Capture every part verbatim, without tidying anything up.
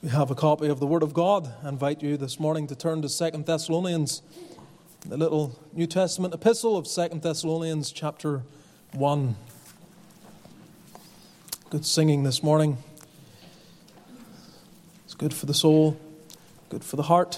We have a copy of the Word of God. I invite you this morning to turn to Second Thessalonians, the little New Testament epistle of Second Thessalonians chapter one. Good singing this morning. It's good for the soul, good for the heart.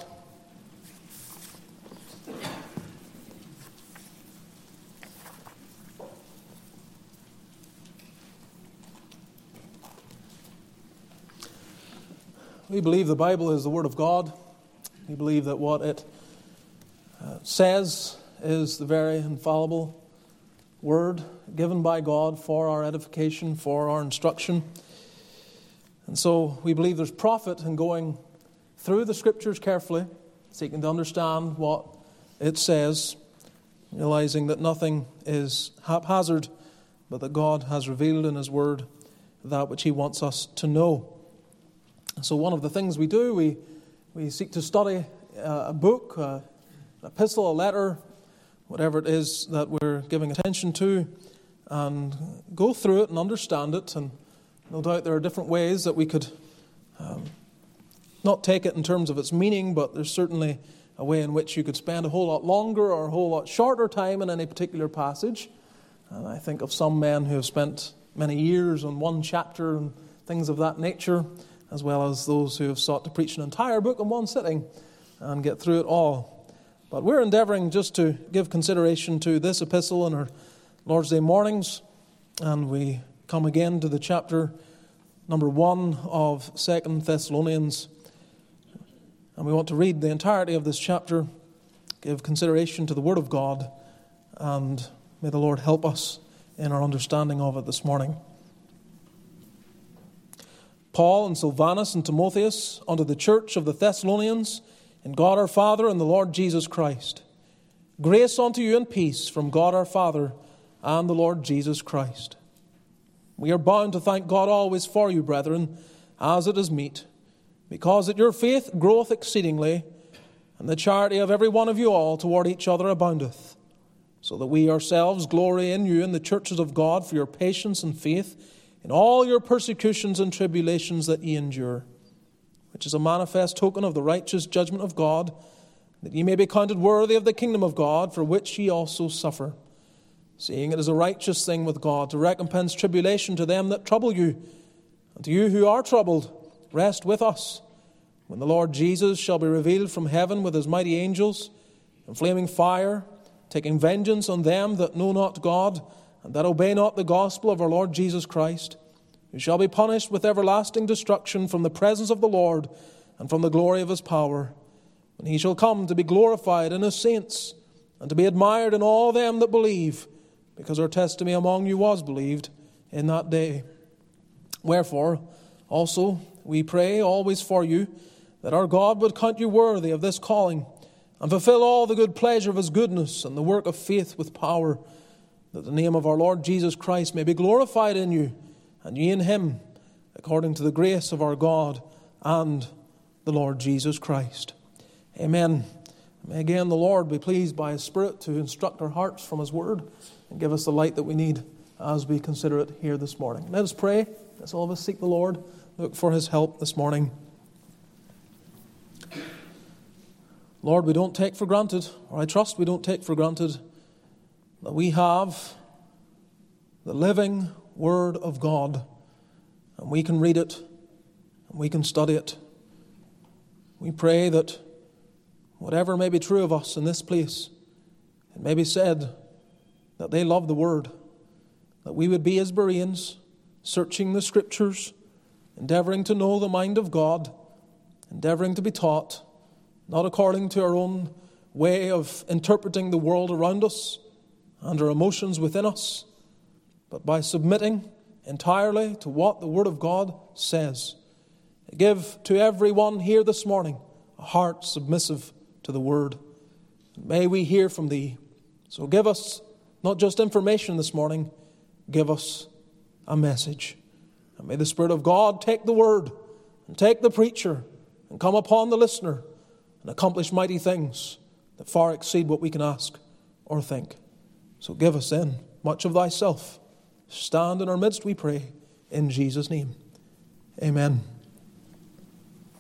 We believe the Bible is the Word of God. We believe that what it uh, says is the very infallible Word given by God for our edification, for our instruction. And so we believe there's profit in going through the Scriptures carefully, seeking to understand what it says, realizing that nothing is haphazard, but that God has revealed in His Word that which He wants us to know. So one of the things we do, we we seek to study a book, an epistle, a letter, whatever it is that we're giving attention to, and go through it and understand it. And no doubt there are different ways that we could um, not take it in terms of its meaning, but there's certainly a way in which you could spend a whole lot longer or a whole lot shorter time in any particular passage. And I think of some men who have spent many years on one chapter and things of that nature, as well as those who have sought to preach an entire book in one sitting and get through it all. But we're endeavouring just to give consideration to this epistle in our Lord's Day mornings, and we come again to the chapter number one of Second Thessalonians, and we want to read the entirety of this chapter, give consideration to the Word of God, and may the Lord help us in our understanding of it this morning. Paul and Silvanus and Timotheus, unto the church of the Thessalonians, in God our Father and the Lord Jesus Christ. Grace unto you and peace from God our Father and the Lord Jesus Christ. We are bound to thank God always for you, brethren, as it is meet, because that your faith groweth exceedingly, and the charity of every one of you all toward each other aboundeth, so that we ourselves glory in you in the churches of God for your patience and faith, in all your persecutions and tribulations that ye endure, which is a manifest token of the righteous judgment of God, that ye may be counted worthy of the kingdom of God, for which ye also suffer, seeing it is a righteous thing with God to recompense tribulation to them that trouble you, and to you who are troubled, rest with us, when the Lord Jesus shall be revealed from heaven with his mighty angels, in flaming fire, taking vengeance on them that know not God, and that obey not the gospel of our Lord Jesus Christ, who shall be punished with everlasting destruction from the presence of the Lord and from the glory of his power, when he shall come to be glorified in his saints, and to be admired in all them that believe, because our testimony among you was believed in that day. Wherefore, also, we pray always for you, that our God would count you worthy of this calling, and fulfill all the good pleasure of his goodness and the work of faith with power, that the name of our Lord Jesus Christ may be glorified in you, and ye in him, according to the grace of our God and the Lord Jesus Christ. Amen. May again the Lord be pleased by his Spirit to instruct our hearts from his word, and give us the light that we need as we consider it here this morning. Let us pray. Let's all of us seek the Lord, look for his help this morning. Lord, we don't take for granted, or I trust we don't take for granted, that we have the living Word of God, and we can read it, and we can study it. We pray that whatever may be true of us in this place, it may be said that they love the Word, that we would be as Bereans, searching the Scriptures, endeavoring to know the mind of God, endeavoring to be taught, not according to our own way of interpreting the world around us and our emotions within us, but by submitting entirely to what the Word of God says. Give to everyone here this morning a heart submissive to the Word. May we hear from Thee. So give us not just information this morning, give us a message. And may the Spirit of God take the Word and take the preacher and come upon the listener and accomplish mighty things that far exceed what we can ask or think. So give us then much of thyself. Stand in our midst, we pray, in Jesus' name. Amen.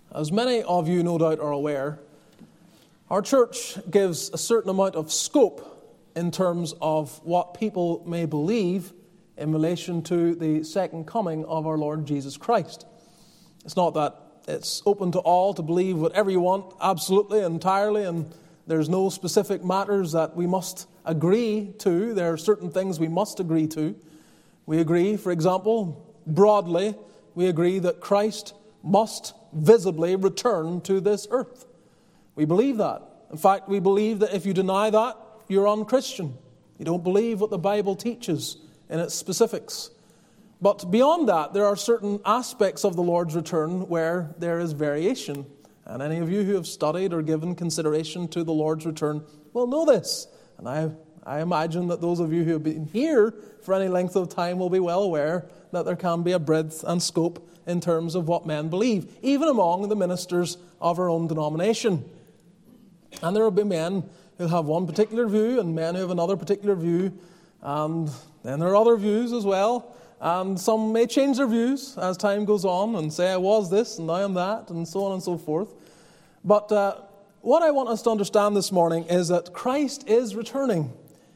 As many of you no doubt are aware, our church gives a certain amount of scope in terms of what people may believe in relation to the second coming of our Lord Jesus Christ. It's not that it's open to all to believe whatever you want, absolutely, entirely, and there's no specific matters that we must agree to. There are certain things we must agree to. We agree, for example, broadly, we agree that Christ must visibly return to this earth. We believe that. In fact, we believe that if you deny that, you're unchristian. You don't believe what the Bible teaches in its specifics. But beyond that, there are certain aspects of the Lord's return where there is variation. And any of you who have studied or given consideration to the Lord's return will know this. And I, I imagine that those of you who have been here for any length of time will be well aware that there can be a breadth and scope in terms of what men believe, even among the ministers of our own denomination. And there will be men who have one particular view and men who have another particular view. And then there are other views as well. And some may change their views as time goes on and say, I was this and now I'm that, and so on and so forth. But uh, what I want us to understand this morning is that Christ is returning.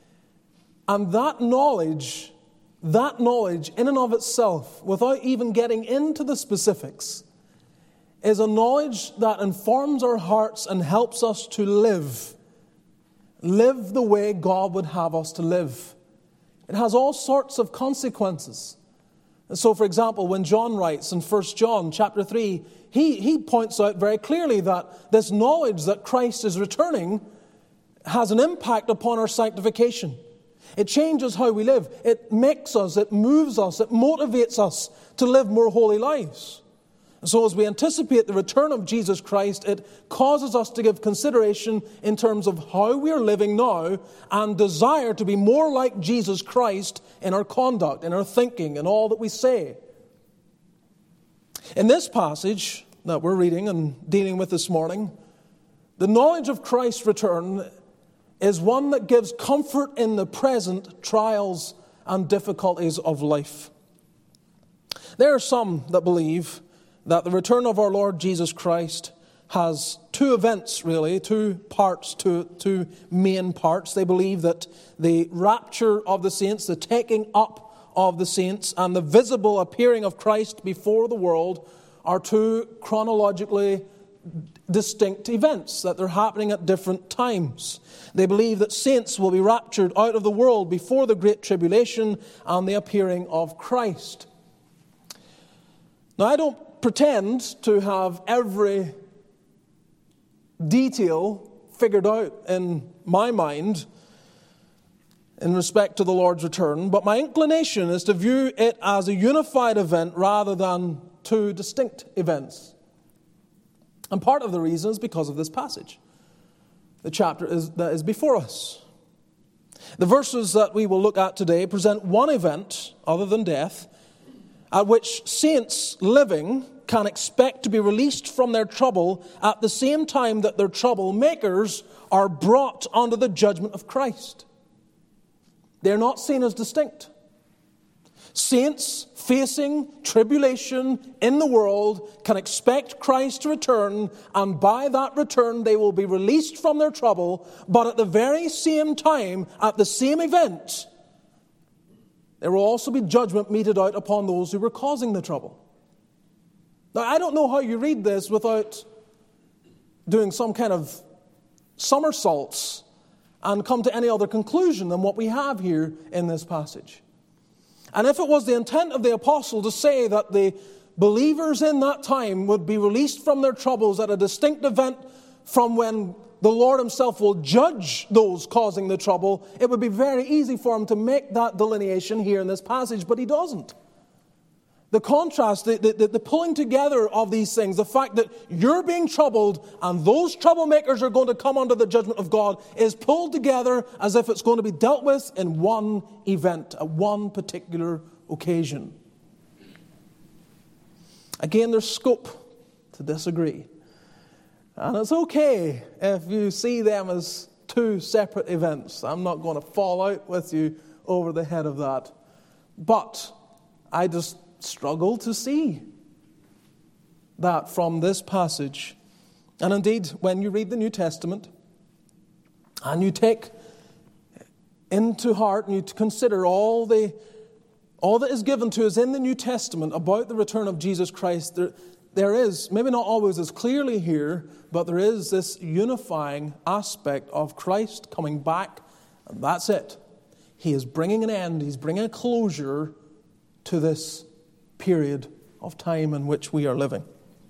And that knowledge, that knowledge in and of itself, without even getting into the specifics, is a knowledge that informs our hearts and helps us to live. Live the way God would have us to live. It has all sorts of consequences. And so, for example, when John writes in First John chapter three, he, he points out very clearly that this knowledge that Christ is returning has an impact upon our sanctification. It changes how we live. It makes us, it moves us, it motivates us to live more holy lives. And so as we anticipate the return of Jesus Christ, it causes us to give consideration in terms of how we are living now and desire to be more like Jesus Christ in our conduct, in our thinking, in all that we say. In this passage that we're reading and dealing with this morning, the knowledge of Christ's return is one that gives comfort in the present trials and difficulties of life. There are some that believe that the return of our Lord Jesus Christ has two events, really, two parts, two, two main parts. They believe that the rapture of the saints, the taking up of the saints, and the visible appearing of Christ before the world are two chronologically distinct events, that they're happening at different times. They believe that saints will be raptured out of the world before the Great Tribulation and the appearing of Christ. Now, I don't pretend to have every detail figured out in my mind in respect to the Lord's return, but my inclination is to view it as a unified event rather than two distinct events. And part of the reason is because of this passage. The chapter is, that is before us. The verses that we will look at today present one event, other than death, at which saints living can expect to be released from their trouble at the same time that their troublemakers are brought under the judgment of Christ. They're not seen as distinct. Saints facing tribulation in the world can expect Christ to return, and by that return they will be released from their trouble, but at the very same time, at the same event, there will also be judgment meted out upon those who were causing the trouble. Now, I don't know how you read this without doing some kind of somersaults and come to any other conclusion than what we have here in this passage. And if it was the intent of the apostle to say that the believers in that time would be released from their troubles at a distinct event from when the Lord himself will judge those causing the trouble, it would be very easy for him to make that delineation here in this passage, but he doesn't. The contrast, the, the, the pulling together of these things, the fact that you're being troubled and those troublemakers are going to come under the judgment of God, is pulled together as if it's going to be dealt with in one event, at one particular occasion. Again, there's scope to disagree. And it's okay if you see them as two separate events. I'm not going to fall out with you over the head of that. But I just struggle to see that from this passage. And indeed, when you read the New Testament and you take into heart and you consider all the all that is given to us in the New Testament about the return of Jesus Christ, there, there is, maybe not always as clearly here, but there is this unifying aspect of Christ coming back, and that's it. He is bringing an end, He's bringing a closure to this period of time in which we are living.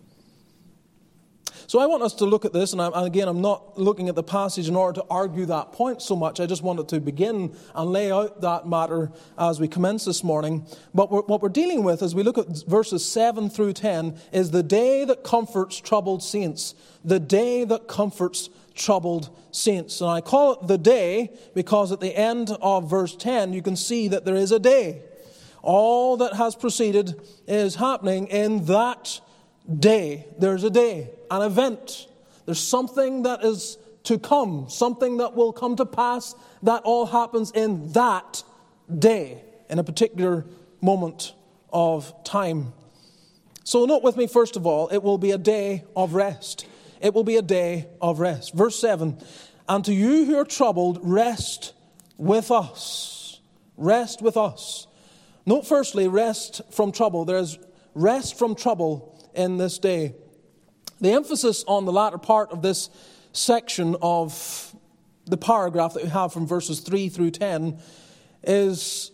So I want us to look at this, and, I, and again, I'm not looking at the passage in order to argue that point so much. I just wanted to begin and lay out that matter as we commence this morning. But we're, what we're dealing with as we look at verses seven through ten is the day that comforts troubled saints. The day that comforts troubled saints. And I call it the day because at the end of verse ten, you can see that there is a day. All that has preceded is happening in that day. There's a day, an event. There's something that is to come, something that will come to pass. That all happens in that day, in a particular moment of time. So note with me, first of all, it will be a day of rest. It will be a day of rest. Verse seven, and to you who are troubled, rest with us. Rest with us. Note firstly, rest from trouble. There's rest from trouble in this day. The emphasis on the latter part of this section of the paragraph that we have from verses three through ten is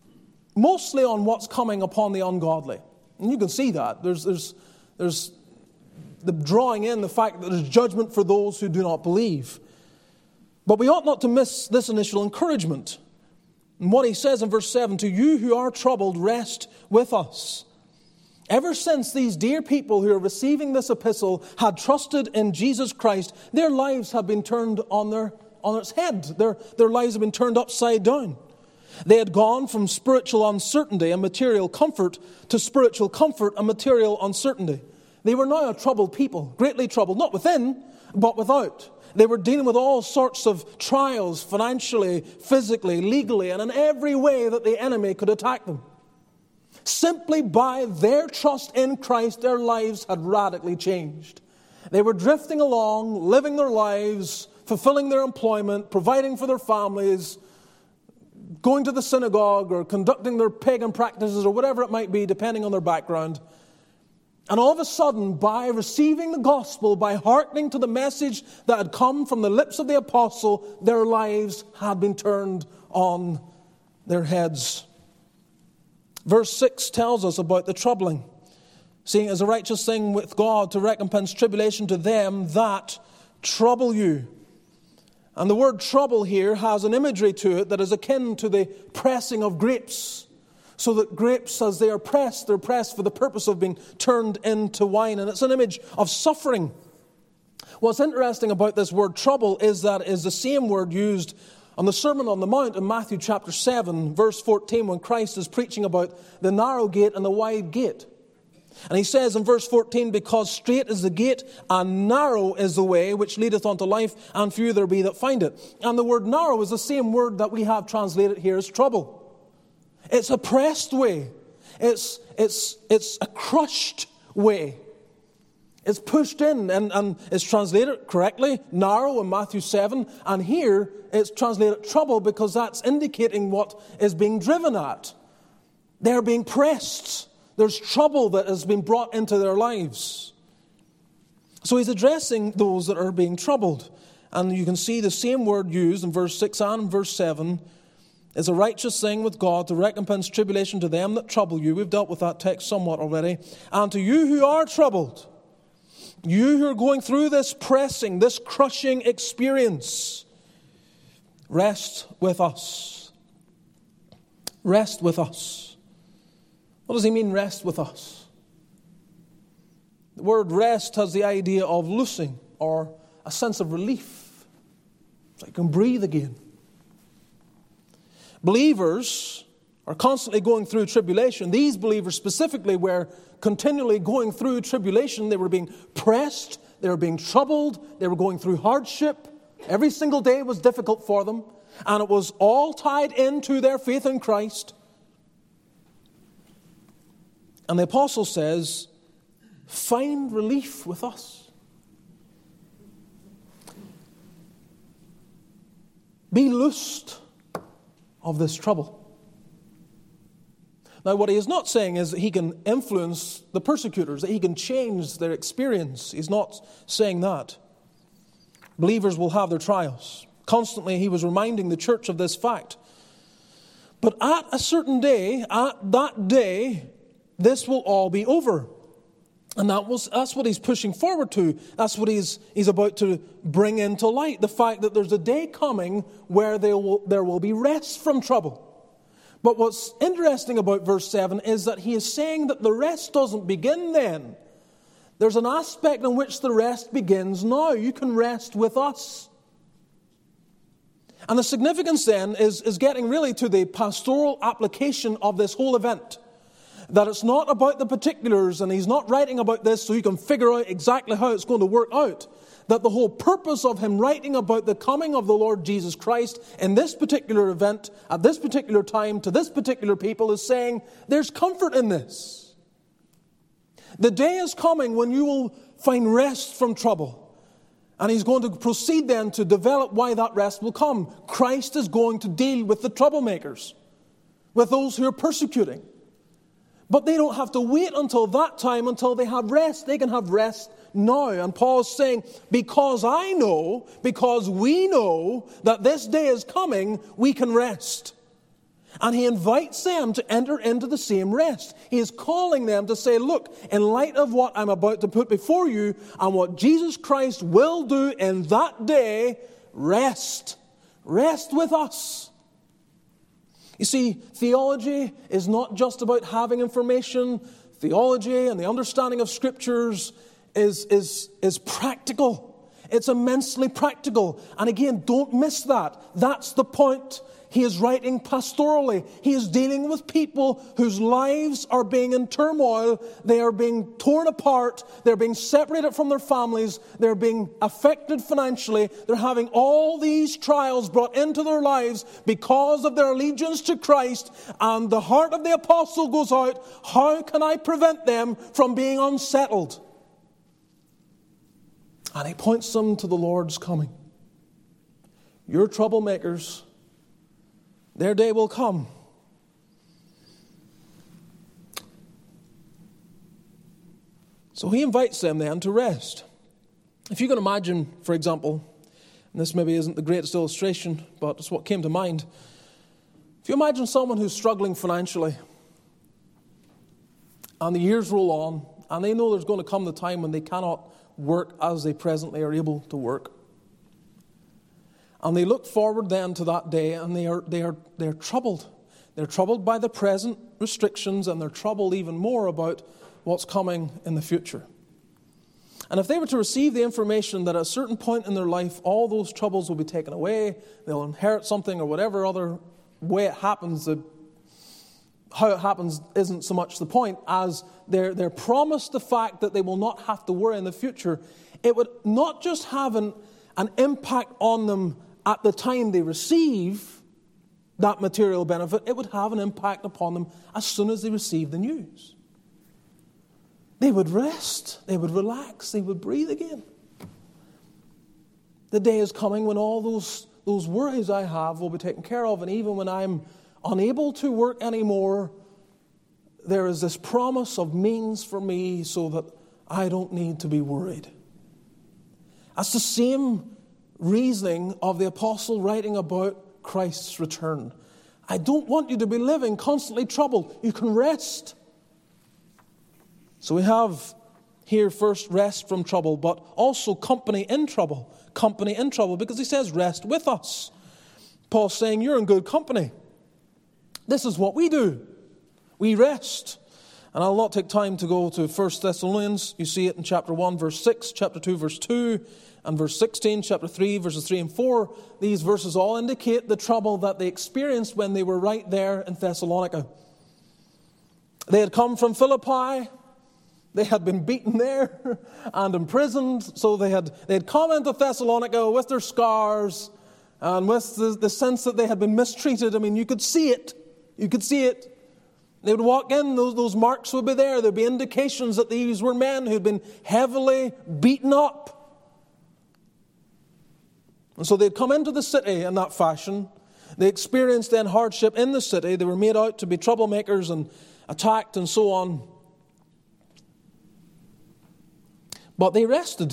mostly on what's coming upon the ungodly. And you can see that. There's, there's, there's the drawing in the fact that there's judgment for those who do not believe. But we ought not to miss this initial encouragement. And what he says in verse seven, to you who are troubled, rest with us. Ever since these dear people who are receiving this epistle had trusted in Jesus Christ, their lives have been turned on their on its head. Their, their lives have been turned upside down. They had gone from spiritual uncertainty and material comfort to spiritual comfort and material uncertainty. They were now a troubled people, greatly troubled, not within, but without. They were dealing with all sorts of trials, financially, physically, legally, and in every way that the enemy could attack them. Simply by their trust in Christ, their lives had radically changed. They were drifting along, living their lives, fulfilling their employment, providing for their families, going to the synagogue or conducting their pagan practices or whatever it might be, depending on their background. And all of a sudden, by receiving the gospel, by hearkening to the message that had come from the lips of the apostle, their lives had been turned on their heads. Verse six tells us about the troubling. Seeing it as a righteous thing with God to recompense tribulation to them that trouble you. And the word trouble here has an imagery to it that is akin to the pressing of grapes. So that grapes, as they are pressed, they're pressed for the purpose of being turned into wine. And it's an image of suffering. What's interesting about this word trouble is that it is the same word used on the Sermon on the Mount in Matthew chapter seven, verse fourteen, when Christ is preaching about the narrow gate and the wide gate. And he says in verse fourteen, because strait is the gate and narrow is the way which leadeth unto life, and few there be that find it. And the word narrow is the same word that we have translated here as trouble. It's a pressed way. It's, it's, it's a crushed way. It's pushed in, and, and it's translated correctly, narrow in Matthew seven, and here it's translated trouble because that's indicating what is being driven at. They're being pressed. There's trouble that has been brought into their lives. So he's addressing those that are being troubled. And you can see the same word used in verse six and verse seven. It's a righteous thing with God to recompense tribulation to them that trouble you. We've dealt with that text somewhat already. And to you who are troubled, you who are going through this pressing, this crushing experience, rest with us. Rest with us. What does he mean, rest with us? The word rest has the idea of loosing or a sense of relief. So you can breathe again. Believers are constantly going through tribulation. These believers specifically were continually going through tribulation. They were being pressed. They were being troubled. They were going through hardship. Every single day was difficult for them. And it was all tied into their faith in Christ. And the apostle says, find relief with us. Be loosed of this trouble. Now, what he is not saying is that he can influence the persecutors, that he can change their experience. He's not saying that. Believers will have their trials. Constantly, he was reminding the church of this fact. But at a certain day, at that day, this will all be over. And that was, that's what he's pushing forward to. That's what he's, he's about to bring into light. The fact that there's a day coming where there will, there will be rest from trouble. But what's interesting about verse seven is that he is saying that the rest doesn't begin then. There's an aspect in which the rest begins now. You can rest with us. And the significance then is, is getting really to the pastoral application of this whole event. That it's not about the particulars, and he's not writing about this so you can figure out exactly how it's going to work out. That the whole purpose of him writing about the coming of the Lord Jesus Christ in this particular event, at this particular time, to this particular people, is saying, there's comfort in this. The day is coming when you will find rest from trouble. And he's going to proceed then to develop why that rest will come. Christ is going to deal with the troublemakers, with those who are persecuting. But they don't have to wait until that time, until they have rest. They can have rest now. And Paul is saying, because I know, because we know that this day is coming, we can rest. And he invites them to enter into the same rest. He is calling them to say, look, in light of what I'm about to put before you and what Jesus Christ will do in that day, rest. Rest with us. You see, theology is not just about having information. Theology and the understanding of Scriptures is, is, is practical. It's immensely practical. And again, don't miss that. That's the point. He is writing pastorally. He is dealing with people whose lives are being in turmoil. They are being torn apart. They're being separated from their families. They're being affected financially. They're having all these trials brought into their lives because of their allegiance to Christ. And the heart of the apostle goes out, how can I prevent them from being unsettled? And he points them to the Lord's coming. Your troublemakers, their day will come. So he invites them then to rest. If you can imagine, for example, and this maybe isn't the greatest illustration, but it's what came to mind. If you imagine someone who's struggling financially, and the years roll on, and they know there's going to come the time when they cannot work as they presently are able to work. And they look forward then to that day, and they are they are they're troubled. They're troubled by the present restrictions, and they're troubled even more about what's coming in the future. And if they were to receive the information that at a certain point in their life, all those troubles will be taken away, they'll inherit something or whatever other way it happens, the, how it happens isn't so much the point, as they're, they're promised the fact that they will not have to worry in the future, it would not just have an, an impact on them at the time they receive that material benefit, it would have an impact upon them as soon as they receive the news. They would rest, they would relax, they would breathe again. The day is coming when all those, those worries I have will be taken care of, and even when I'm unable to work anymore, there is this promise of means for me so that I don't need to be worried. That's the same reasoning of the apostle writing about Christ's return. I don't want you to be living constantly troubled. You can rest. So we have here first rest from trouble, but also company in trouble. Company in trouble, because he says rest with us. Paul's saying you're in good company. This is what we do. We rest. And I'll not take time to go to First Thessalonians. You see it in chapter one, verse six, chapter two, verse two, and verse sixteen, chapter three, verses three and four. These verses all indicate the trouble that they experienced when they were right there in Thessalonica. They had come from Philippi. They had been beaten there and imprisoned. So they had, they had come into Thessalonica with their scars and with the, the sense that they had been mistreated. I mean, you could see it. You could see it. They would walk in, those, those marks would be there. There would be indications that these were men who had been heavily beaten up. And so they'd come into the city in that fashion. They experienced then hardship in the city. They were made out to be troublemakers and attacked and so on. But they rested.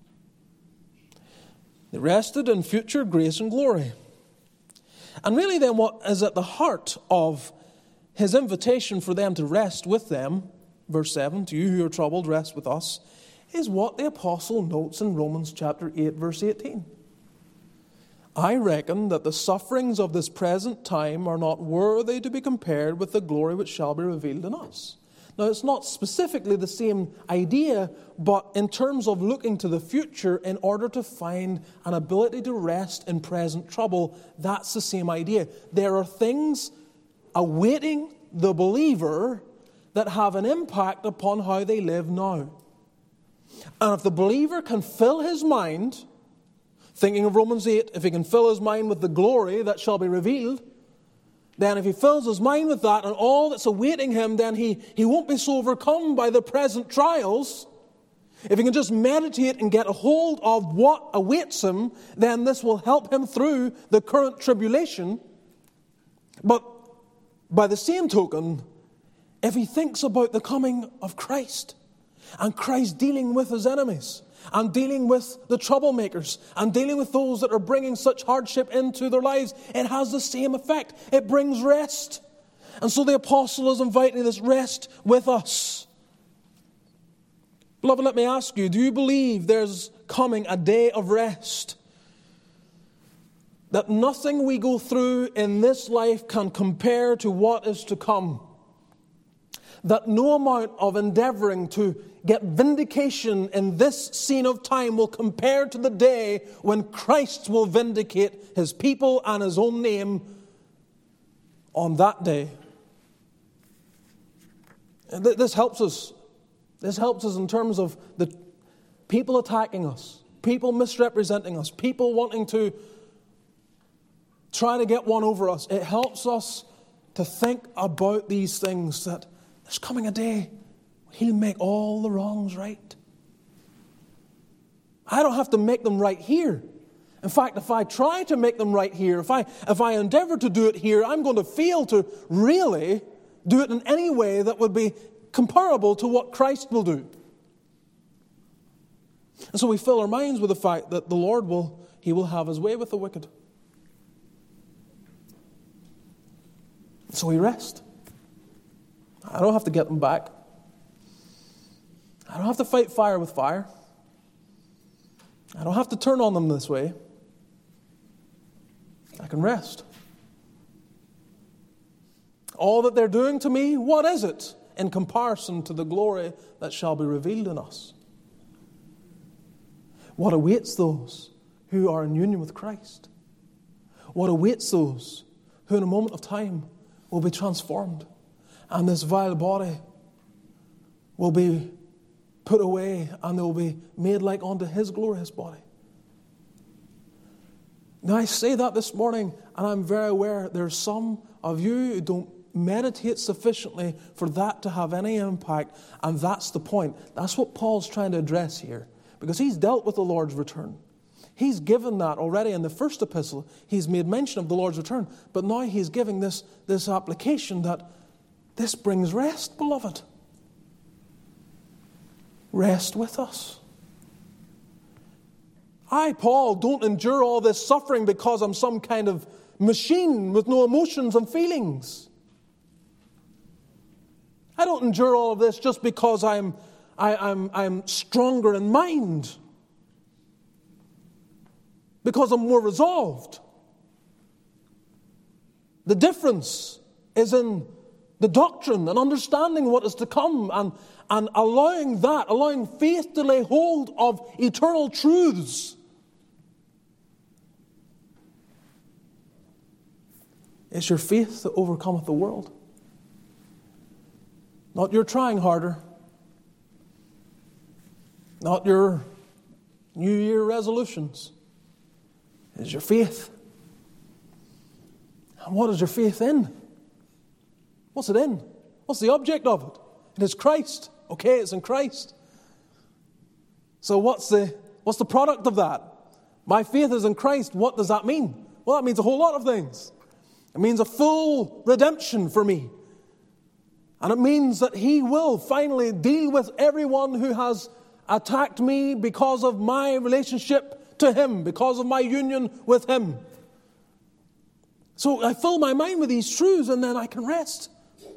They rested in future grace and glory. And really then what is at the heart of his invitation for them to rest with them, verse seven, to you who are troubled, rest with us, is what the apostle notes in Romans chapter eight, verse eighteen. I reckon that the sufferings of this present time are not worthy to be compared with the glory which shall be revealed in us. Now, it's not specifically the same idea, but in terms of looking to the future in order to find an ability to rest in present trouble, that's the same idea. There are things awaiting the believer that have an impact upon how they live now. And if the believer can fill his mind, thinking of Romans eight, if he can fill his mind with the glory that shall be revealed, then if he fills his mind with that and all that's awaiting him, then he, he won't be so overcome by the present trials. If he can just meditate and get a hold of what awaits him, then this will help him through the current tribulation. But by the same token, if he thinks about the coming of Christ and Christ dealing with his enemies and dealing with the troublemakers and dealing with those that are bringing such hardship into their lives, it has the same effect. It brings rest. And so the apostle is inviting this rest with us. Beloved, let me ask you, do you believe there's coming a day of rest? That nothing we go through in this life can compare to what is to come? That no amount of endeavoring to get vindication in this scene of time will compare to the day when Christ will vindicate his people and his own name on that day. This helps us. This helps us in terms of the people attacking us, people misrepresenting us, people wanting to try to get one over us. It helps us to think about these things, that there's coming a day when he'll make all the wrongs right. I don't have to make them right here. In fact, if I try to make them right here, if I if I endeavor to do it here, I'm going to fail to really do it in any way that would be comparable to what Christ will do. And so we fill our minds with the fact that the Lord will, he will have his way with the wicked. So we rest. I don't have to get them back. I don't have to fight fire with fire. I don't have to turn on them this way. I can rest. All that they're doing to me, what is it in comparison to the glory that shall be revealed in us? What awaits those who are in union with Christ? What awaits those who in a moment of time will be transformed, and this vile body will be put away, and they will be made like unto his glorious body? Now I say that this morning, and I'm very aware there are some of you who don't meditate sufficiently for that to have any impact, and that's the point. That's what Paul's trying to address here, because he's dealt with the Lord's return. He's given that already in the first epistle. He's made mention of the Lord's return, but now he's giving this, this application that this brings rest, beloved. Rest with us. I, Paul, don't endure all this suffering because I'm some kind of machine with no emotions and feelings. I don't endure all of this just because I'm, I, I'm, I'm stronger in mind, because I'm more resolved. The difference is in the doctrine and understanding what is to come, and, and allowing that, allowing faith to lay hold of eternal truths. It's your faith that overcometh the world. Not your trying harder. Not your New Year resolutions. It's your faith. And what is your faith in? What's it in? What's the object of it? It is Christ. Okay, it's in Christ. So what's the what's the product of that? My faith is in Christ. What does that mean? Well, that means a whole lot of things. It means a full redemption for me. And it means that He will finally deal with everyone who has attacked me because of my relationship to Him, because of my union with Him. So I fill my mind with these truths and then I can rest.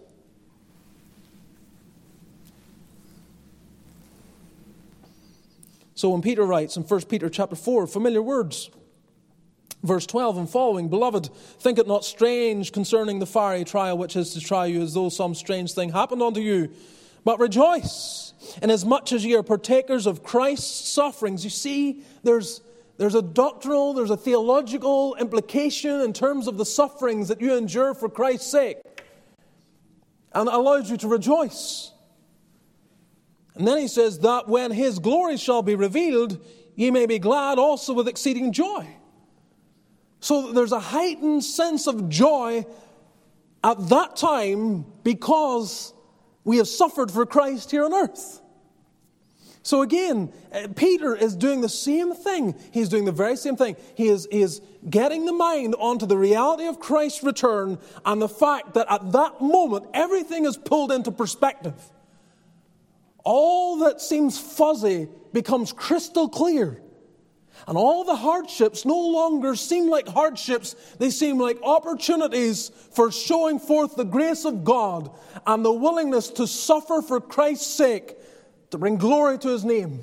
So when Peter writes in First Peter chapter four, familiar words, verse twelve and following, Beloved, think it not strange concerning the fiery trial which is to try you, as though some strange thing happened unto you. But rejoice, inasmuch as ye are partakers of Christ's sufferings. You see, there's There's a doctrinal, there's a theological implication in terms of the sufferings that you endure for Christ's sake. And it allows you to rejoice. And then he says that when His glory shall be revealed, ye may be glad also with exceeding joy. So there's a heightened sense of joy at that time because we have suffered for Christ here on earth. So again, Peter is doing the same thing. He's doing the very same thing. He is, he is getting the mind onto the reality of Christ's return and the fact that at that moment, everything is pulled into perspective. All that seems fuzzy becomes crystal clear. And all the hardships no longer seem like hardships. They seem like opportunities for showing forth the grace of God and the willingness to suffer for Christ's sake, to bring glory to His name.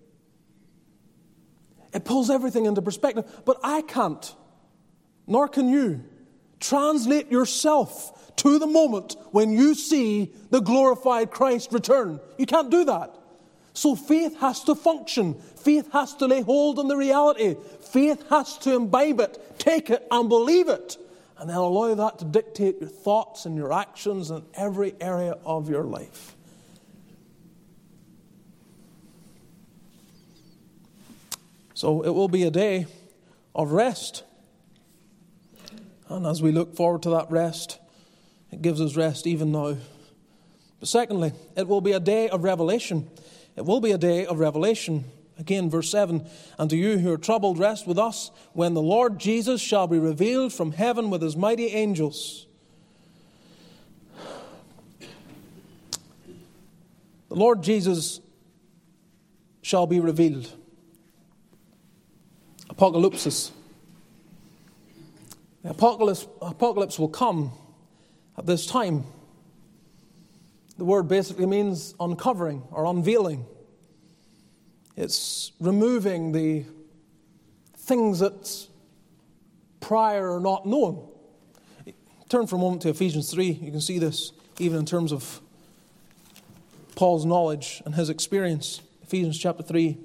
It pulls everything into perspective. But I can't, nor can you, translate yourself to the moment when you see the glorified Christ return. You can't do that. So faith has to function. Faith has to lay hold on the reality. Faith has to imbibe it, take it and believe it. And then allow that to dictate your thoughts and your actions in every area of your life. So it will be a day of rest. And as we look forward to that rest, it gives us rest even now. But secondly, it will be a day of revelation. It will be a day of revelation. Again, verse seven, And to you who are troubled, rest with us, when the Lord Jesus shall be revealed from heaven with His mighty angels. The Lord Jesus shall be revealed. Apocalypsis. The apocalypse, apocalypse will come at this time. The word basically means uncovering or unveiling. It's removing the things that prior are not known. Turn for a moment to Ephesians three. You can see this even in terms of Paul's knowledge and his experience. Ephesians chapter three.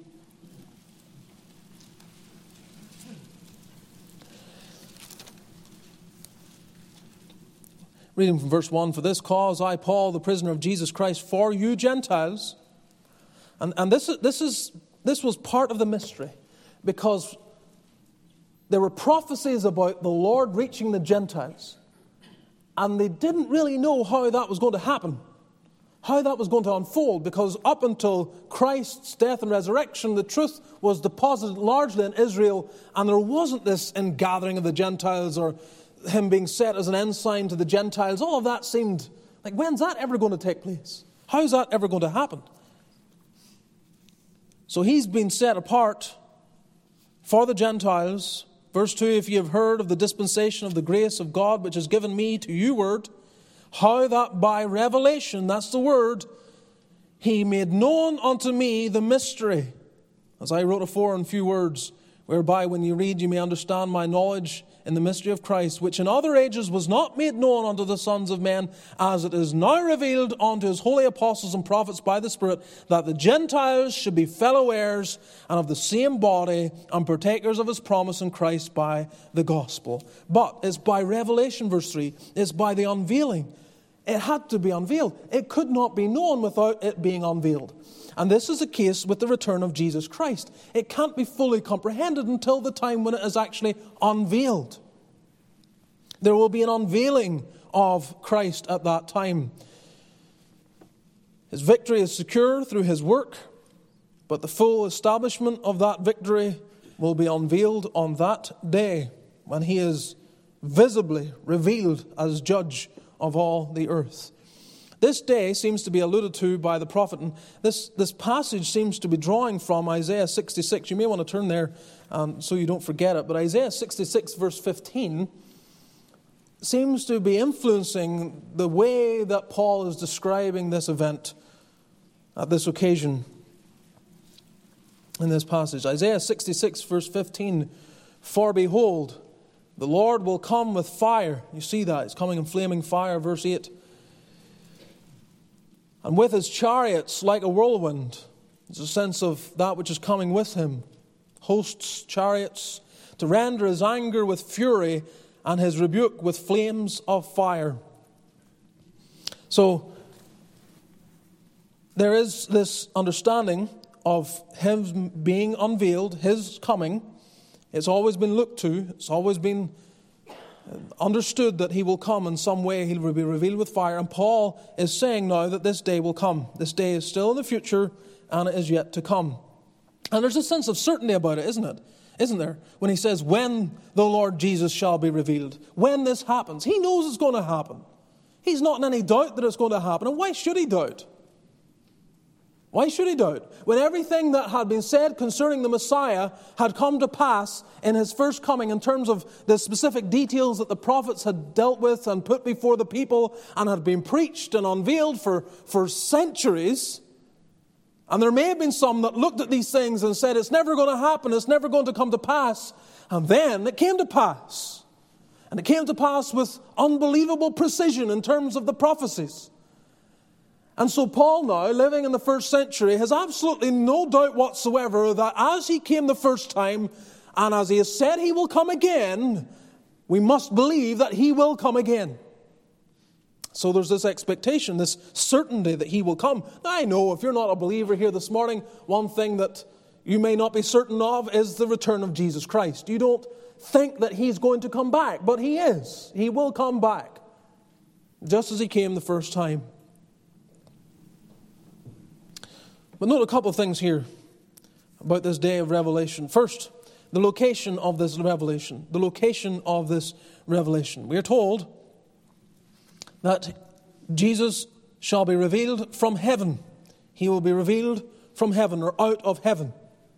Reading from verse one, For this cause I, Paul, the prisoner of Jesus Christ, for you Gentiles. And, and this, this, is, this was part of the mystery, because there were prophecies about the Lord reaching the Gentiles, and they didn't really know how that was going to happen, how that was going to unfold, because up until Christ's death and resurrection, the truth was deposited largely in Israel, and there wasn't this ingathering of the Gentiles or Him being set as an ensign to the Gentiles. All of that seemed like, when's that ever going to take place? How's that ever going to happen? So He's been set apart for the Gentiles. Verse two, If ye have heard of the dispensation of the grace of God, which is given me to you word, how that by revelation, that's the word, He made known unto me the mystery, as I wrote afore in few words, whereby when you read you may understand my knowledge in the mystery of Christ, which in other ages was not made known unto the sons of men, as it is now revealed unto His holy apostles and prophets by the Spirit, that the Gentiles should be fellow heirs and of the same body, and partakers of His promise in Christ by the gospel. But it's by revelation, verse three, it's by the unveiling. It had to be unveiled. It could not be known without it being unveiled. And this is the case with the return of Jesus Christ. It can't be fully comprehended until the time when it is actually unveiled. There will be an unveiling of Christ at that time. His victory is secure through his work, but the full establishment of that victory will be unveiled on that day when he is visibly revealed as judge of all the earth. This day seems to be alluded to by the prophet, and this, this passage seems to be drawing from Isaiah sixty-six. You may want to turn there um, so you don't forget it, but Isaiah sixty-six verse fifteen seems to be influencing the way that Paul is describing this event at this occasion in this passage. Isaiah sixty-six verse fifteen, "For behold, the Lord will come with fire." You see that, it's coming in flaming fire, verse eight. "And with his chariots like a whirlwind." It's a sense of that which is coming with him. Hosts, chariots, to render his anger with fury and his rebuke with flames of fire. So, there is this understanding of him being unveiled, his coming. It's always been looked to. It's always been understood that he will come in some way. He will be revealed with fire. And Paul is saying now that this day will come. This day is still in the future, and it is yet to come. And there's a sense of certainty about it, isn't it? Isn't there? When he says, when the Lord Jesus shall be revealed. When this happens. He knows it's going to happen. He's not in any doubt that it's going to happen. And why should he doubt? Why should he doubt? When everything that had been said concerning the Messiah had come to pass in his first coming in terms of the specific details that the prophets had dealt with and put before the people and had been preached and unveiled for, for centuries. And there may have been some that looked at these things and said, it's never going to happen, it's never going to come to pass. And then it came to pass. And it came to pass with unbelievable precision in terms of the prophecies. And so Paul now, living in the first century, has absolutely no doubt whatsoever that as he came the first time, and as he has said he will come again, we must believe that he will come again. So there's this expectation, this certainty that he will come. Now, I know if you're not a believer here this morning, one thing that you may not be certain of is the return of Jesus Christ. You don't think that he's going to come back, but he is. He will come back, just as he came the first time. But note a couple of things here about this day of revelation. First, the location of this revelation. The location of this revelation. We are told that Jesus shall be revealed from heaven. He will be revealed from heaven, or out of heaven.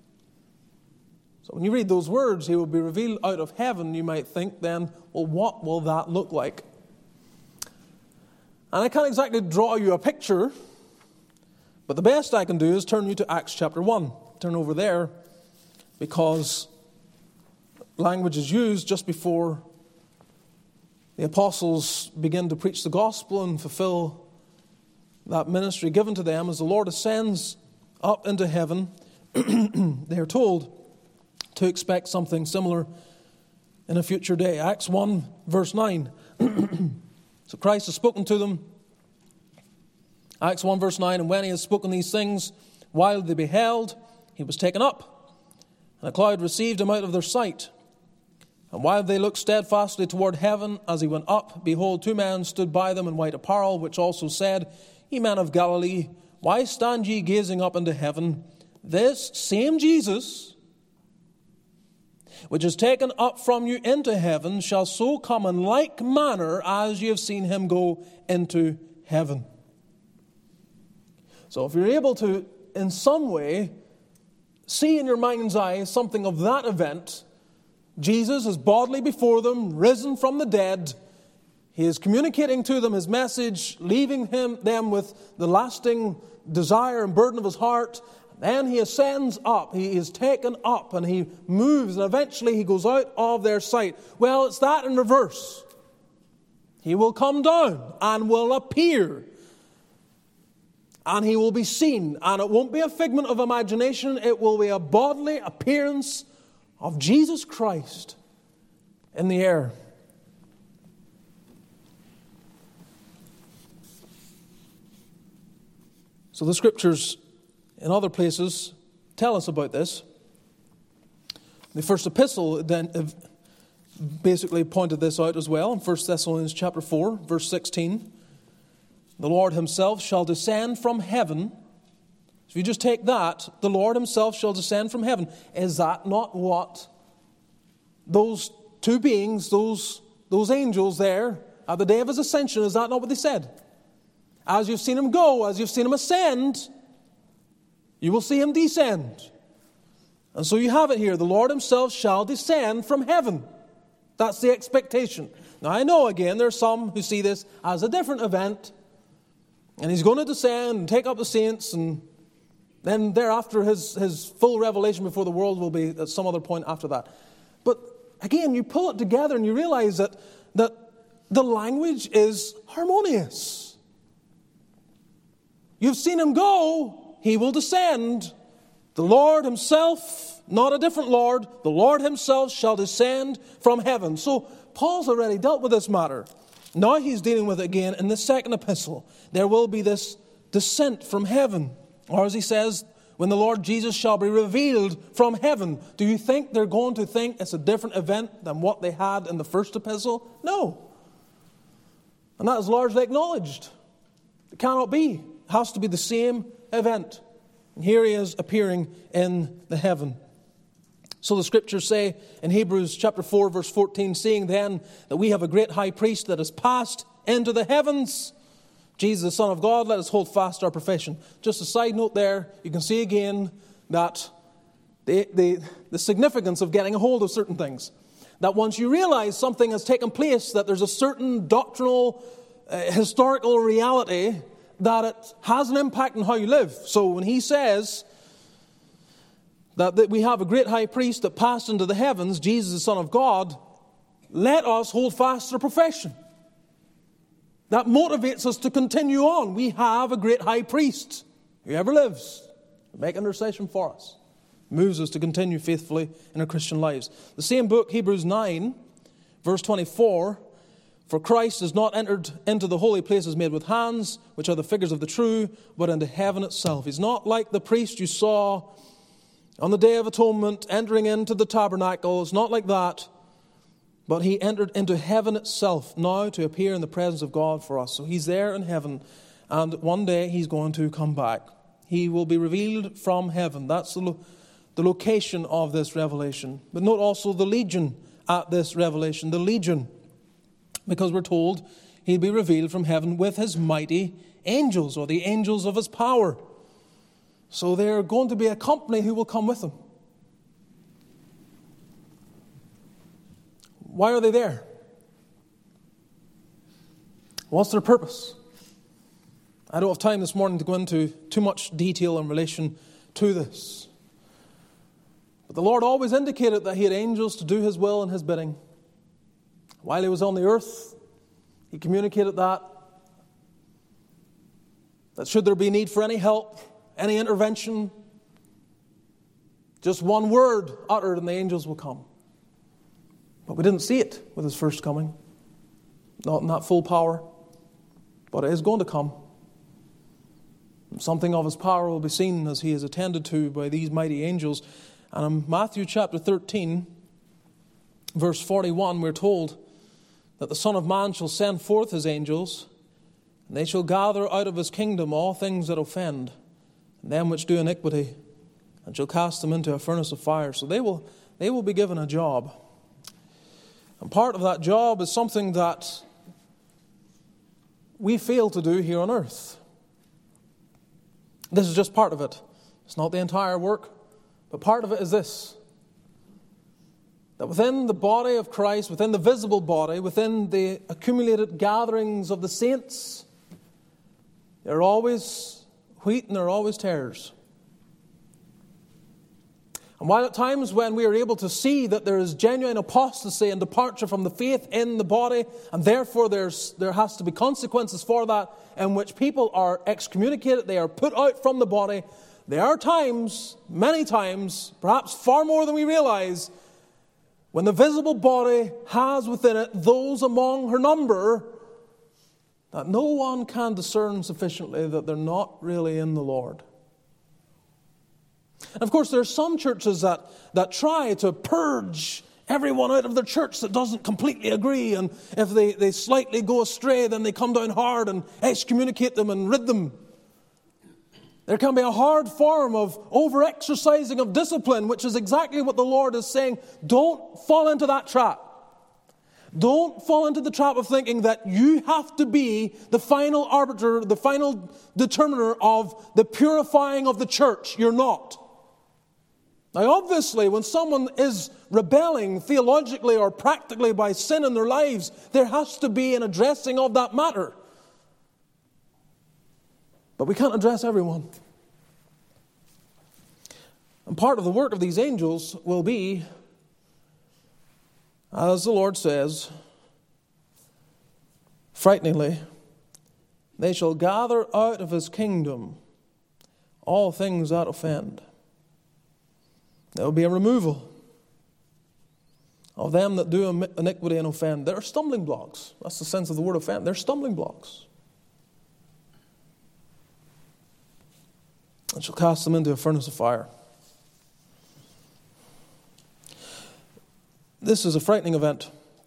So when you read those words, he will be revealed out of heaven, you might think then, well, what will that look like? And I can't exactly draw you a picture, but the best I can do is turn you to Acts chapter one. Turn over there, because language is used just before the apostles begin to preach the gospel and fulfill that ministry given to them. As the Lord ascends up into heaven, they are told to expect something similar in a future day. Acts one, verse nine. So Christ has spoken to them. Acts one, verse nine, and when he had spoken these things, while they beheld, he was taken up, and a cloud received him out of their sight. And while they looked steadfastly toward heaven as he went up, behold, two men stood by them in white apparel, which also said, Ye men of Galilee, why stand ye gazing up into heaven? This same Jesus, which is taken up from you into heaven, shall so come in like manner as ye have seen him go into heaven. So if you're able to, in some way, see in your mind's eye something of that event, Jesus is bodily before them, risen from the dead. He is communicating to them his message, leaving him them with the lasting desire and burden of his heart. Then he ascends up, he is taken up, and he moves, and eventually he goes out of their sight. Well, it's that in reverse. He will come down and will appear. And he will be seen, and it won't be a figment of imagination, it will be a bodily appearance of Jesus Christ in the air. So the scriptures in other places tell us about this. The first epistle then basically pointed this out as well in First Thessalonians chapter four, verse sixteen. the Lord himself shall descend from heaven. If you just take that, the Lord himself shall descend from heaven. Is that not what those two beings, those, those angels there, at the day of his ascension, is that not what they said? As you've seen him go, as you've seen him ascend, you will see him descend. And so you have it here. The Lord himself shall descend from heaven. That's the expectation. Now I know, again, there are some who see this as a different event. And he's going to descend and take up the saints, and then thereafter his, his full revelation before the world will be at some other point after that. But again, you pull it together and you realize that, that the language is harmonious. You've seen him go, he will descend. The Lord himself, not a different Lord, the Lord himself shall descend from heaven. So Paul's already dealt with this matter. Now he's dealing with it again in the second epistle. There will be this descent from heaven. Or as he says, when the Lord Jesus shall be revealed from heaven. Do you think they're going to think it's a different event than what they had in the first epistle? No. And that is largely acknowledged. It cannot be. It has to be the same event. And here he is appearing in the heaven. So the scriptures say in Hebrews chapter four, verse fourteen, seeing then that we have a great high priest that has passed into the heavens, Jesus, the Son of God, let us hold fast our profession. Just a side note there, you can see again that the, the, the significance of getting a hold of certain things. That once you realize something has taken place, that there's a certain doctrinal, uh, historical reality, that it has an impact on how you live. So when he says that, that we have a great high priest that passed into the heavens, Jesus, the Son of God, let us hold fast our profession. That motivates us to continue on. We have a great high priest who ever lives to make intercession for us. Moves us to continue faithfully in our Christian lives. The same book, Hebrews nine, verse twenty-four, for Christ has not entered into the holy places made with hands, which are the figures of the true, but into heaven itself. He's not like the priest you saw on the Day of Atonement entering into the tabernacle. It's not like that. But he entered into heaven itself now to appear in the presence of God for us. So he's there in heaven, and one day he's going to come back. He will be revealed from heaven. That's the, lo- the location of this revelation. But note also the legion at this revelation. The legion, because we're told he'll be revealed from heaven with his mighty angels, or the angels of his power. So they're going to be a company who will come with him. Why are they there? What's their purpose? I don't have time this morning to go into too much detail in relation to this. But the Lord always indicated that he had angels to do his will and his bidding. While he was on the earth, he communicated that. That should there be need for any help, any intervention, just one word uttered and the angels will come. But we didn't see it with his first coming. Not in that full power. But it is going to come. Something of his power will be seen as he is attended to by these mighty angels. And in Matthew chapter thirteen, verse forty-one, we're told that the Son of Man shall send forth his angels, and they shall gather out of his kingdom all things that offend, and them which do iniquity, and shall cast them into a furnace of fire. So they will, they will be given a job. And part of that job is something that we fail to do here on earth. This is just part of it. It's not the entire work, but part of it is this. That within the body of Christ, within the visible body, within the accumulated gatherings of the saints, there are always wheat and there are always tares. And while at times when we are able to see that there is genuine apostasy and departure from the faith in the body, and therefore there's, there has to be consequences for that, in which people are excommunicated, they are put out from the body, there are times, many times, perhaps far more than we realize, when the visible body has within it those among her number that no one can discern sufficiently that they're not really in the Lord. And of course, there are some churches that, that try to purge everyone out of their church that doesn't completely agree. And if they, they slightly go astray, then they come down hard and excommunicate them and rid them. There can be a hard form of over-exercising of discipline, which is exactly what the Lord is saying. Don't fall into that trap. Don't fall into the trap of thinking that you have to be the final arbiter, the final determiner of the purifying of the church. You're not. Now, obviously, when someone is rebelling theologically or practically by sin in their lives, there has to be an addressing of that matter. But we can't address everyone. And part of the work of these angels will be, as the Lord says, frighteningly, they shall gather out of his kingdom all things that offend. There will be a removal of them that do iniquity and offend. They're stumbling blocks. That's the sense of the word offend. They're stumbling blocks. And shall cast them into a furnace of fire. This is a frightening event.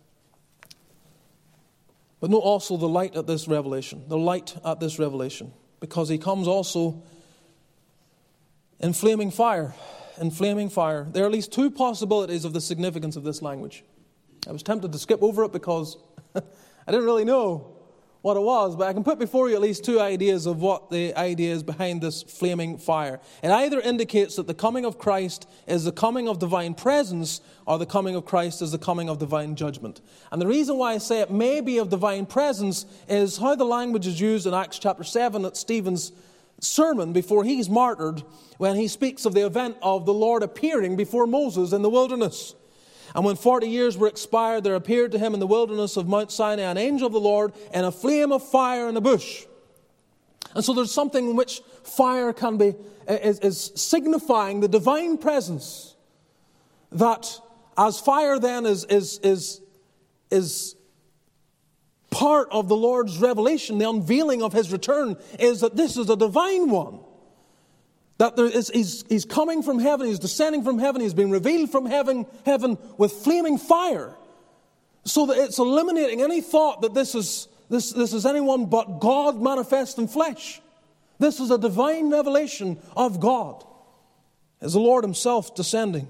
But note also the light at this revelation. The light at this revelation. Because he comes also in flaming fire. In flaming fire. There are at least two possibilities of the significance of this language. I was tempted to skip over it because I didn't really know what it was, but I can put before you at least two ideas of what the idea is behind this flaming fire. It either indicates that the coming of Christ is the coming of divine presence, or the coming of Christ is the coming of divine judgment. And the reason why I say it may be of divine presence is how the language is used in Acts chapter seven at Stephen's sermon before he's martyred, when he speaks of the event of the Lord appearing before Moses in the wilderness. And when forty years were expired, there appeared to him in the wilderness of Mount Sinai an angel of the Lord in a flame of fire in a bush. And so there's something in which fire can be, is, is signifying the divine presence. That as fire then is, is, is, is part of the Lord's revelation, the unveiling of his return, is that this is a divine one. That there is, he's, he's coming from heaven, he's descending from heaven, he's being revealed from heaven, heaven with flaming fire. So that it's eliminating any thought that this is, this, this is anyone but God manifest in flesh. This is a divine revelation of God. It's the Lord himself descending.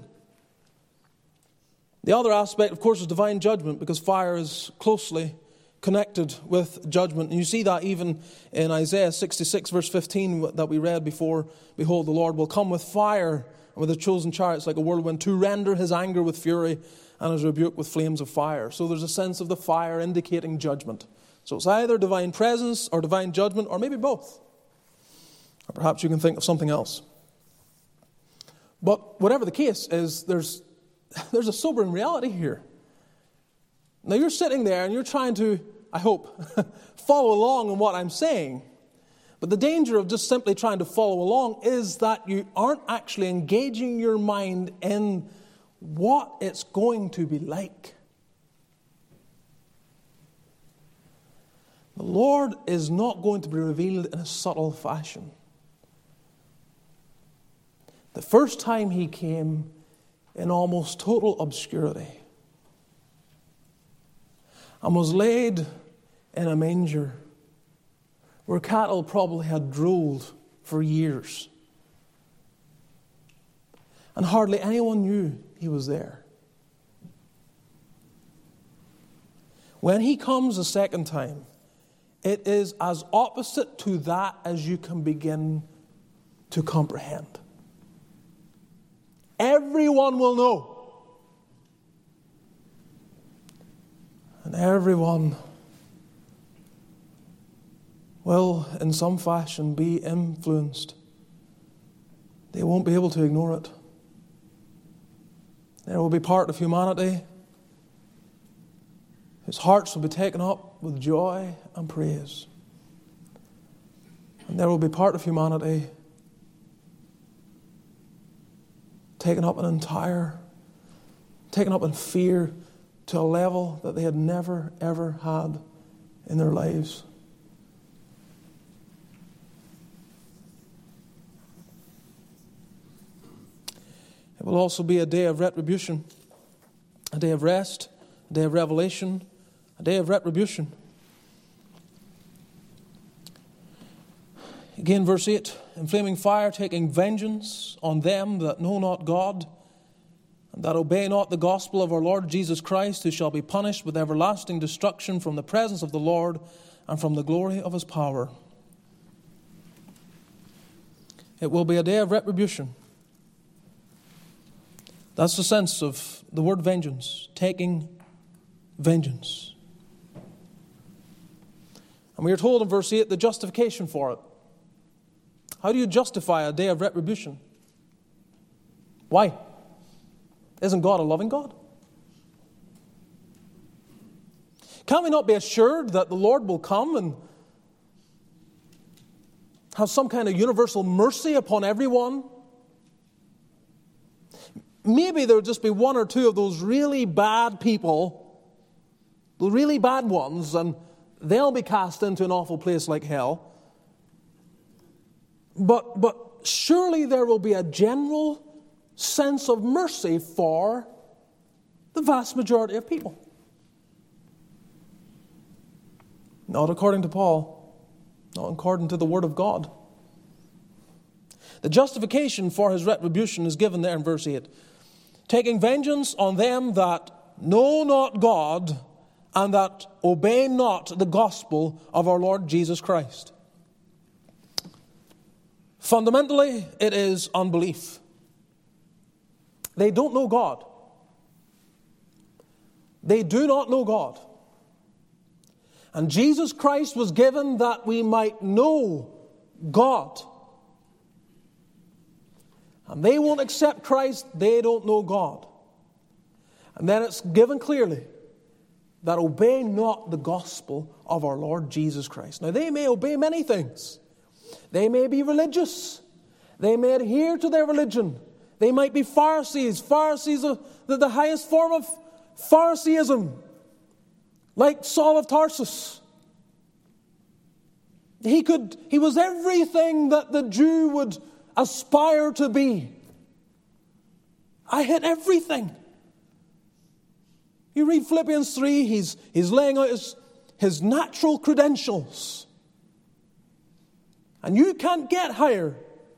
The other aspect, of course, is divine judgment, because fire is closely connected with judgment. And you see that even in Isaiah sixty-six verse fifteen that we read before. Behold, the Lord will come with fire and with his chosen chariots like a whirlwind, to render his anger with fury and his rebuke with flames of fire. So there's a sense of the fire indicating judgment. So it's either divine presence or divine judgment, or maybe both. Or perhaps you can think of something else. But whatever the case is, there's there's a sobering reality here. Now you're sitting there and you're trying to, I hope, follow along in what I'm saying. But the danger of just simply trying to follow along is that you aren't actually engaging your mind in what it's going to be like. The Lord is not going to be revealed in a subtle fashion. The first time he came in almost total obscurity, and was laid in a manger where cattle probably had drooled for years. And hardly anyone knew he was there. When he comes a second time, it is as opposite to that as you can begin to comprehend. Everyone will know. And everyone will, in some fashion, be influenced. They won't be able to ignore it. There will be part of humanity whose hearts will be taken up with joy and praise. And there will be part of humanity taken up in entire, taken up in fear to a level that they had never, ever had in their lives. It will also be a day of retribution, a day of rest, a day of revelation, a day of retribution. Again, verse eight, in flaming fire, taking vengeance on them that know not God, and that obey not the gospel of our Lord Jesus Christ, who shall be punished with everlasting destruction from the presence of the Lord and from the glory of his power. It will be a day of retribution. That's the sense of the word vengeance, taking vengeance. And we are told in verse eight the justification for it. How do you justify a day of retribution? Why? Isn't God a loving God? Can we not be assured that the Lord will come and have some kind of universal mercy upon everyone? Maybe there will just be one or two of those really bad people, the really bad ones, and they'll be cast into an awful place like hell. But, but surely there will be a general sense of mercy for the vast majority of people. Not according to Paul, not according to the Word of God. The justification for his retribution is given there in verse eight. Taking vengeance on them that know not God and that obey not the gospel of our Lord Jesus Christ. Fundamentally, it is unbelief. They don't know God. They do not know God. And Jesus Christ was given that we might know God. And they won't accept Christ, they don't know God. And then it's given clearly that obey not the gospel of our Lord Jesus Christ. Now they may obey many things. They may be religious. They may adhere to their religion. They might be Pharisees. Pharisees are the, the highest form of Phariseeism. Like Saul of Tarsus. He could, he was everything that the Jew would aspire to be. I hit everything. You read Philippians three, he's, he's laying out his, his natural credentials. And you can't get higher.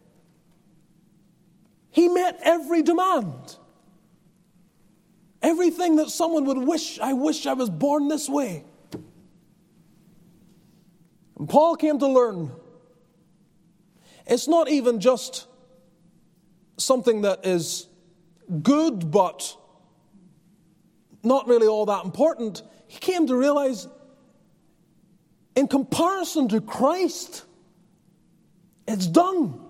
He met every demand. Everything that someone would wish, I wish I was born this way. And Paul came to learn. It's not even just something that is good, but not really all that important. He came to realize, in comparison to Christ, it's dung.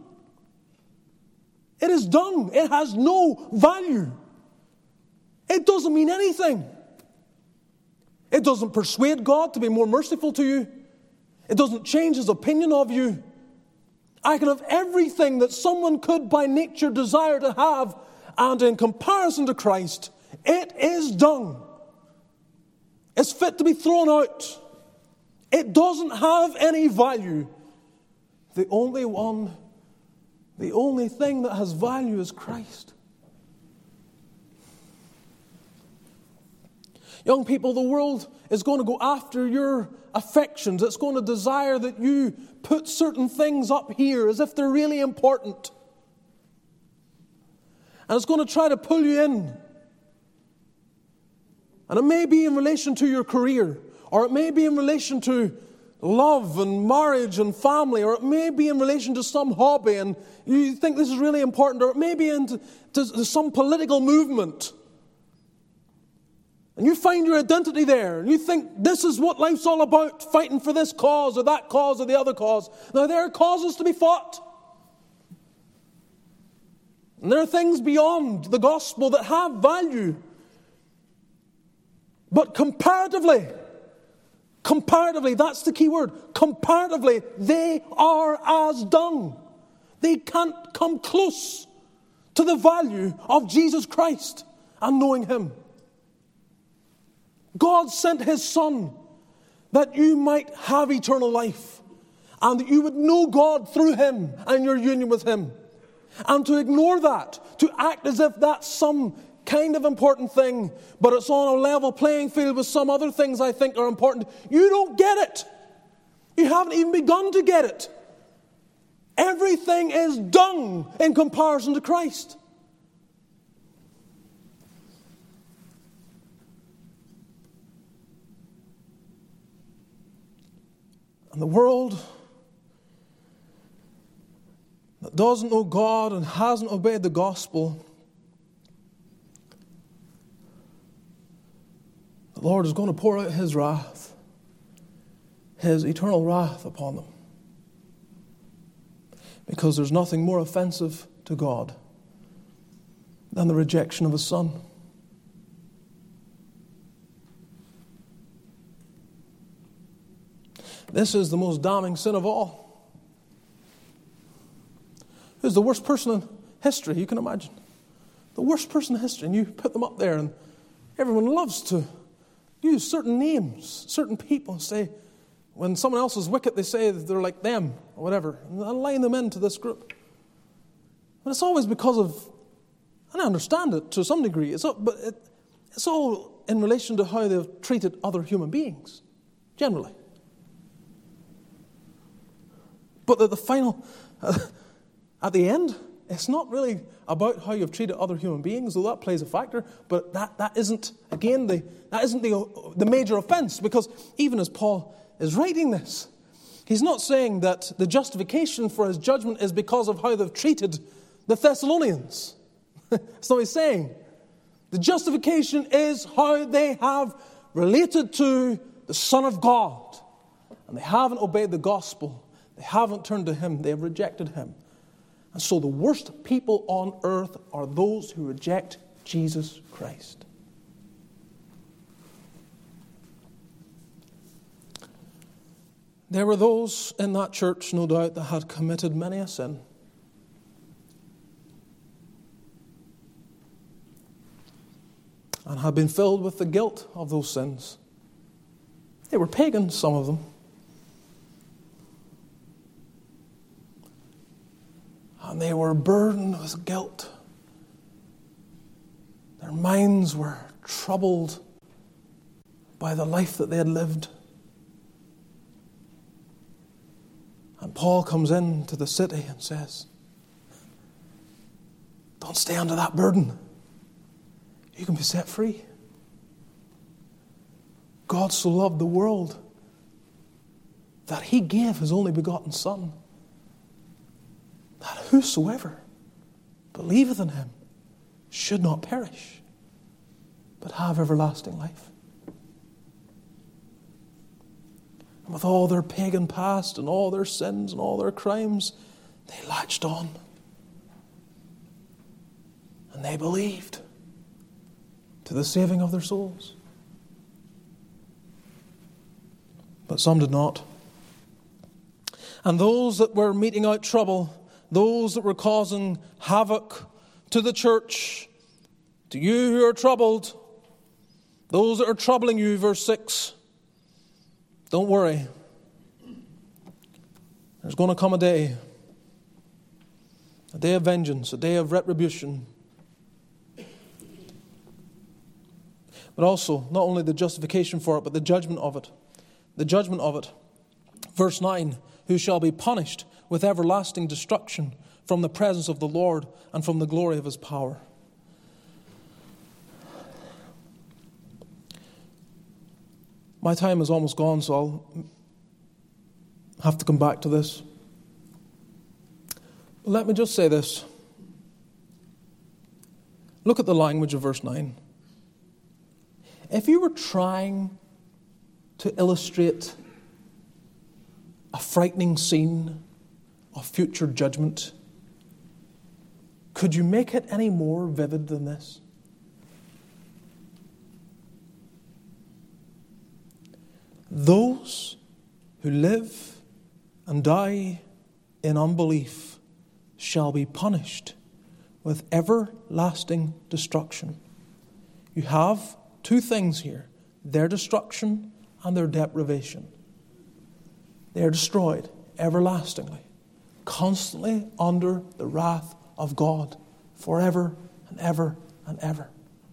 It is dung. It has no value. It doesn't mean anything. It doesn't persuade God to be more merciful to you. It doesn't change his opinion of you. I can have everything that someone could by nature desire to have, and in comparison to Christ, it is dung. It's fit to be thrown out. It doesn't have any value. The only one, the only thing that has value is Christ. Young people, the world is going to go after your affections. It's going to desire that you put certain things up here as if they're really important. And it's going to try to pull you in. And it may be in relation to your career, or it may be in relation to love and marriage and family, or it may be in relation to some hobby and you think this is really important, or it may be into to, to some political movement. And you find your identity there, and you think this is what life's all about, fighting for this cause or that cause or the other cause. Now, there are causes to be fought. And there are things beyond the gospel that have value. But comparatively, comparatively, that's the key word, comparatively, they are as dung. They can't come close to the value of Jesus Christ and knowing him. God sent his Son that you might have eternal life and that you would know God through him and your union with him. And to ignore that, to act as if that's some kind of important thing, but it's on a level playing field with some other things I think are important. You don't get it. You haven't even begun to get it. Everything is dung in comparison to Christ. And the world that doesn't know God and hasn't obeyed the gospel, the Lord is going to pour out His wrath, His eternal wrath upon them. Because there's nothing more offensive to God than the rejection of His Son. This is the most damning sin of all. Who's the worst person in history you can imagine? The worst person in history. And you put them up there and everyone loves to use certain names, certain people, and say, when someone else is wicked, they say that they're like them, or whatever, and line them into this group. But it's always because of, and I understand it to some degree, it's all, but it, it's all in relation to how they've treated other human beings, generally. But at the final, uh, at the end, it's not really about how you've treated other human beings, though that plays a factor, but that, that isn't, again, the, that isn't the, the major offense, because even as Paul is writing this, he's not saying that the justification for his judgment is because of how they've treated the Thessalonians. That's not what he's saying. The justification is how they have related to the Son of God, and they haven't obeyed the gospel. They haven't turned to Him. They have rejected Him. And so the worst people on earth are those who reject Jesus Christ. There were those in that church, no doubt, that had committed many a sin. And had been filled with the guilt of those sins. They were pagans, some of them. And they were burdened with guilt. Their minds were troubled by the life that they had lived. And Paul comes into the city and says, don't stay under that burden. You can be set free. God so loved the world that He gave His only begotten Son, that whosoever believeth in Him should not perish, but have everlasting life. And with all their pagan past and all their sins and all their crimes, they latched on. And they believed to the saving of their souls. But some did not. And those that were meting out trouble, those that were causing havoc to the church, to you who are troubled, those that are troubling you, verse six, don't worry. There's going to come a day, a day of vengeance, a day of retribution. But also, not only the justification for it, but the judgment of it. The judgment of it. Verse nine, who shall be punished with everlasting destruction from the presence of the Lord and from the glory of His power. My time is almost gone, so I'll have to come back to this. But let me just say this. Look at the language of verse nine. If you were trying to illustrate a frightening scene of future judgment, could you make it any more vivid than this? Those who live and die in unbelief shall be punished with everlasting destruction. You have two things here, their destruction and their deprivation. They are destroyed everlastingly, constantly under the wrath of God, forever and ever and ever.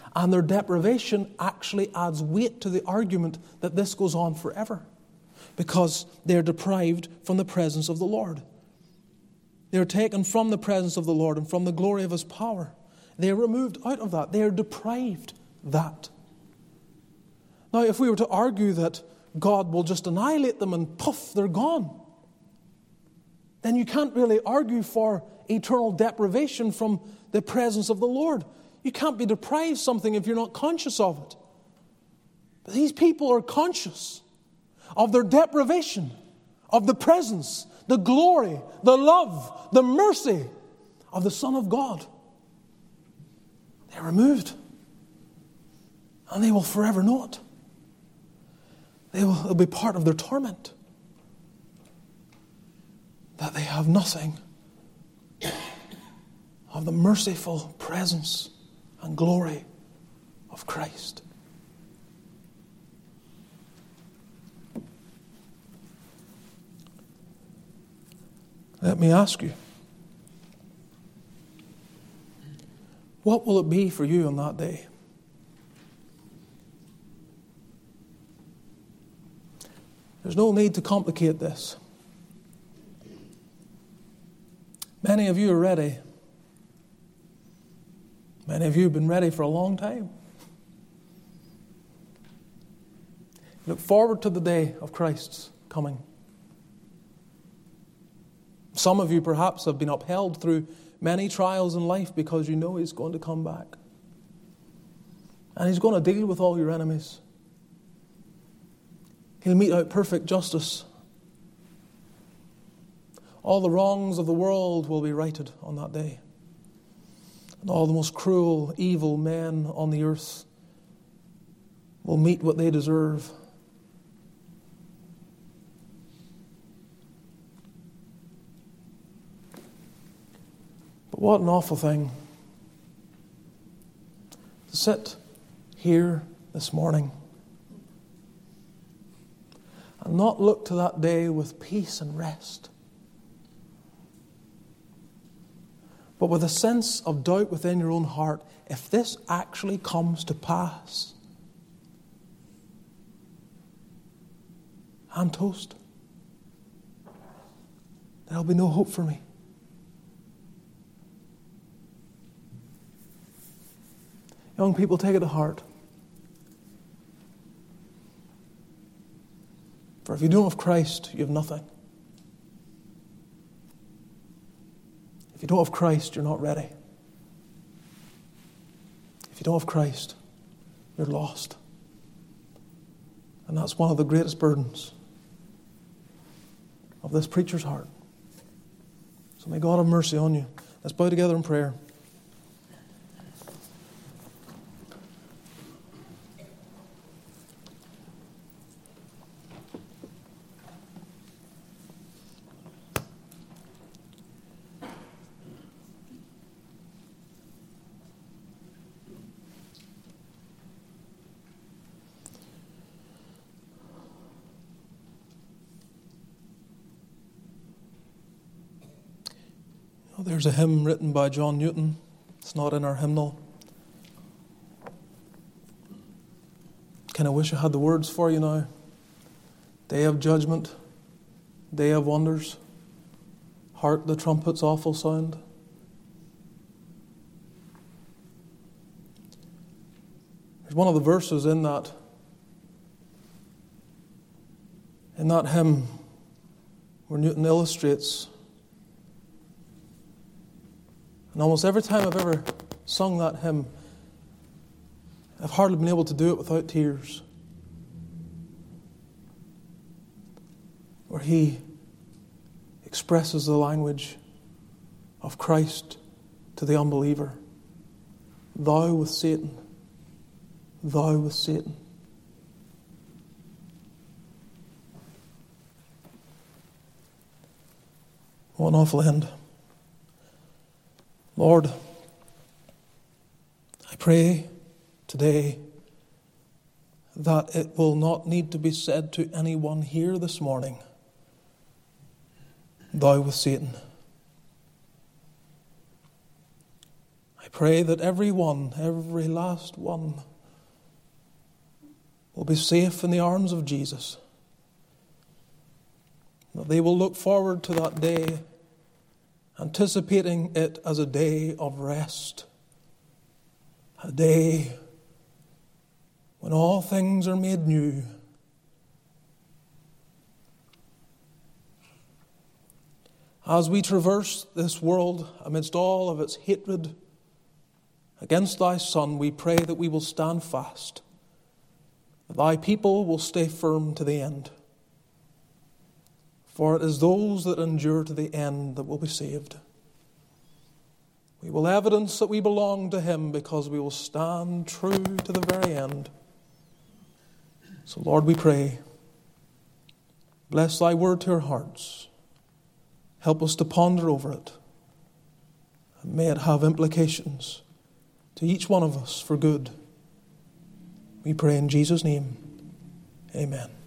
And their deprivation actually adds weight to the argument that this goes on forever, because they're deprived from the presence of the Lord. They're taken from the presence of the Lord and from the glory of His power. They're removed out of that. They're deprived that. Now, if we were to argue that God will just annihilate them and poof, they're gone, then you can't really argue for eternal deprivation from the presence of the Lord. You can't be deprived something if you're not conscious of it. But these people are conscious of their deprivation, of the presence, the glory, the love, the mercy of the Son of God. They're removed. And they will forever know it. They will, it'll be part of their torment. That they have nothing of the merciful presence and glory of Christ. Let me ask you, what will it be for you on that day? There's no need to complicate this. Many of you are ready. Many of you have been ready for a long time. Look forward to the day of Christ's coming. Some of you perhaps have been upheld through many trials in life because you know He's going to come back. And He's going to deal with all your enemies. He'll mete out perfect justice. All the wrongs of the world will be righted on that day. And all the most cruel, evil men on the earth will meet what they deserve. But what an awful thing to sit here this morning and not look to that day with peace and rest, but with a sense of doubt within your own heart. If this actually comes to pass, I'm toast. There'll be no hope for me. Young people, take it to heart. For if you don't have Christ, you have nothing. If you don't have Christ, you're not ready. If you don't have Christ, you're lost. And that's one of the greatest burdens of this preacher's heart. So may God have mercy on you. Let's bow together in prayer. There's a hymn written by John Newton. It's not in our hymnal. Kind of wish I had the words for you now. Day of judgment, day of wonders. Hark the trumpet's awful sound. There's one of the verses in that in that hymn where Newton illustrates. And almost every time I've ever sung that hymn, I've hardly been able to do it without tears. Where he expresses the language of Christ to the unbeliever. Thou with Satan, thou with Satan. What an awful end. Lord, I pray today that it will not need to be said to anyone here this morning, thou with Satan. I I pray that every one, every last one, will be safe in the arms of Jesus. That they will look forward to that day, anticipating it as a day of rest. A day when all things are made new. As we traverse this world amidst all of its hatred against thy Son, we pray that we will stand fast, that thy people will stay firm to the end. For it is those that endure to the end that will be saved. We will evidence that we belong to him because we will stand true to the very end. So, Lord, we pray, bless thy word to our hearts. Help us to ponder over it. And may it have implications to each one of us for good. We pray in Jesus' name. Amen.